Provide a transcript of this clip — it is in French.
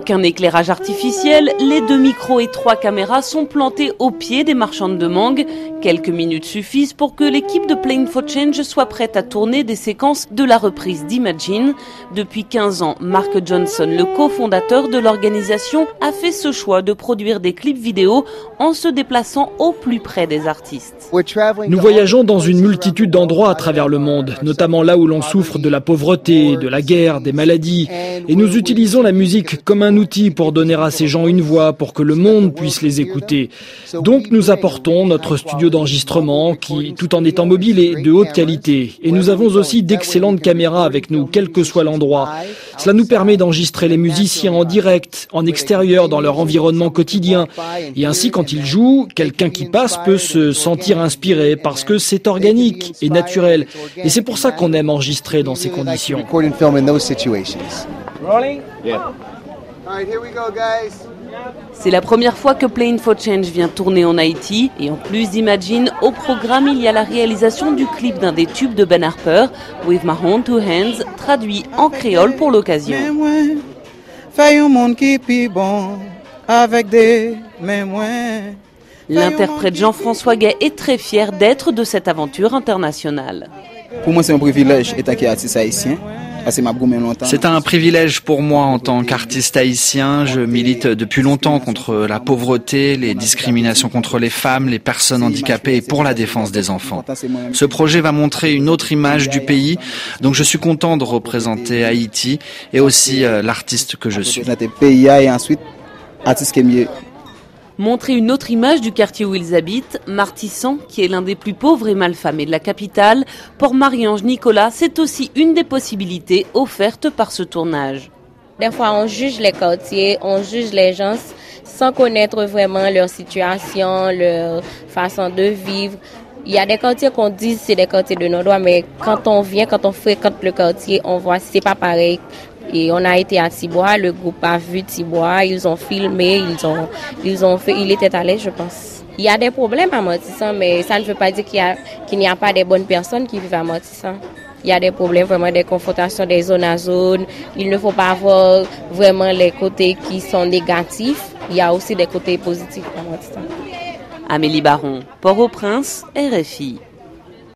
Aucun éclairage artificiel, les 2 micros et 3 caméras sont plantés au pied des marchandes de mangue. Quelques minutes suffisent pour que l'équipe de Playing for Change soit prête à tourner des séquences de la reprise d'Imagine. Depuis 15 ans, Mark Johnson, le cofondateur de l'organisation, a fait ce choix de produire des clips vidéo en se déplaçant au plus près des artistes. Nous voyageons dans une multitude d'endroits à travers le monde, notamment là où l'on souffre de la pauvreté, de la guerre, des maladies. Et nous utilisons la musique comme un outil pour donner à ces gens une voix, pour que le monde puisse les écouter. Donc nous apportons notre studio d'enregistrement qui, tout en étant mobile, est de haute qualité. Et nous avons aussi d'excellentes caméras avec nous, quel que soit l'endroit. Cela nous permet d'enregistrer les musiciens en direct, en extérieur, dans leur environnement quotidien. Et ainsi, quand ils jouent, quelqu'un qui passe peut se sentir inspiré parce que c'est organique et naturel. Et c'est pour ça qu'on aime enregistrer dans ces conditions. C'est la première fois que Playing for Change vient tourner en Haïti. Et en plus d'Imagine, au programme, il y a la réalisation du clip d'un des tubes de Ben Harper, With My Own Two Hands, traduit en créole pour l'occasion. L'interprète Jean-François Gay est très fier d'être de cette aventure internationale. Pour moi, c'est un privilège étant artiste haïtien. C'est un privilège pour moi en tant qu'artiste haïtien. Je milite depuis longtemps contre la pauvreté, les discriminations contre les femmes, les personnes handicapées et pour la défense des enfants. Ce projet va montrer une autre image du pays, donc je suis content de représenter Haïti et aussi l'artiste que je suis. Montrer une autre image du quartier où ils habitent, Martissan, qui est l'un des plus pauvres et malfamés de la capitale, pour Marie-Ange Nicolas, c'est aussi une des possibilités offertes par ce tournage. Des fois, on juge les quartiers, on juge les gens sans connaître vraiment leur situation, leur façon de vivre. Il y a des quartiers qu'on dit c'est des quartiers de nos droits, mais quand on vient, quand on fréquente le quartier, on voit que c'est pas pareil. Et on a été à Tibois, le groupe a vu Tibois, ils ont filmé, ils ont fait, il était à l'aise, je pense. Il y a des problèmes à Martissan, mais ça ne veut pas dire qu'il n'y a pas de bonnes personnes qui vivent à Martissan. Il y a des problèmes, vraiment des confrontations des zones à zone. Il ne faut pas avoir vraiment les côtés qui sont négatifs. Il y a aussi des côtés positifs à Martissan. Amélie Baron, Port-au-Prince, RFI.